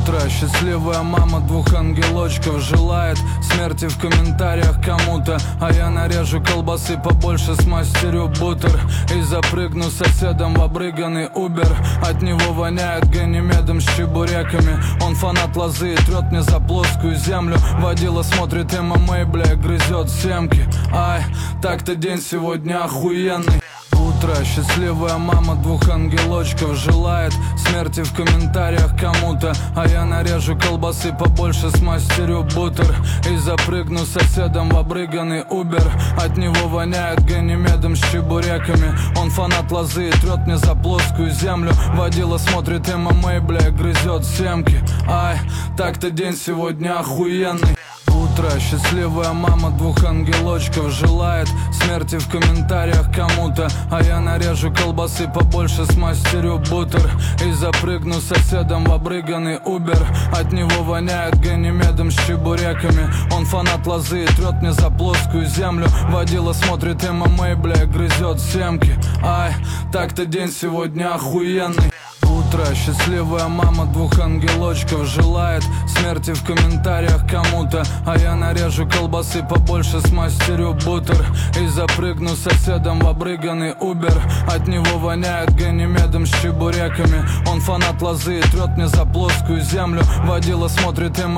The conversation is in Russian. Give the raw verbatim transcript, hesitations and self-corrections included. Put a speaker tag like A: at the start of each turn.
A: Утро, счастливая мама двух ангелочков желает смерти в комментариях кому-то. А я нарежу колбасы побольше, смастерю бутер и запрыгну соседом в обрыганный убер. От него воняет ганимедом с чебуреками. Он фанат лозы и трет мне за плоскую землю. Водила смотрит эм эм а, бля, грызет семки. Ай, так-то день сегодня охуенный. Утро, счастливая мама двух ангелочков желает смерти в комментариях кому-то. А я нарежу колбасы побольше, смастерю бутер и запрыгну соседом в обрыганный убер. От него воняет ганимедом с чебуреками. Он фанат лозы и трет мне за плоскую землю. Водила смотрит эм эм а, бля, грызет семки. Ай, так-то день сегодня охуенный. Утро, счастливая мама двух ангелочков желает смерти в комментариях кому-то. А я нарежу колбасы побольше, смастерю бутер и запрыгну соседом в обрыганный убер. От него воняет ганимедом с чебуреками. Он фанат лозы и трет мне за плоскую землю. Водила смотрит эм эм а, бля, грызет семки. Ай, так-то день сегодня охуенный. Утро, счастливая мама двух ангелочков желает смерти в комментариях кому-то. А я нарежу колбасы побольше, смастерю бутер и запрыгну соседом в обрыганный убер. От него воняет ганимедом с чебуреками. Он фанат лозы и трет мне за плоскую землю. Водила смотрит эм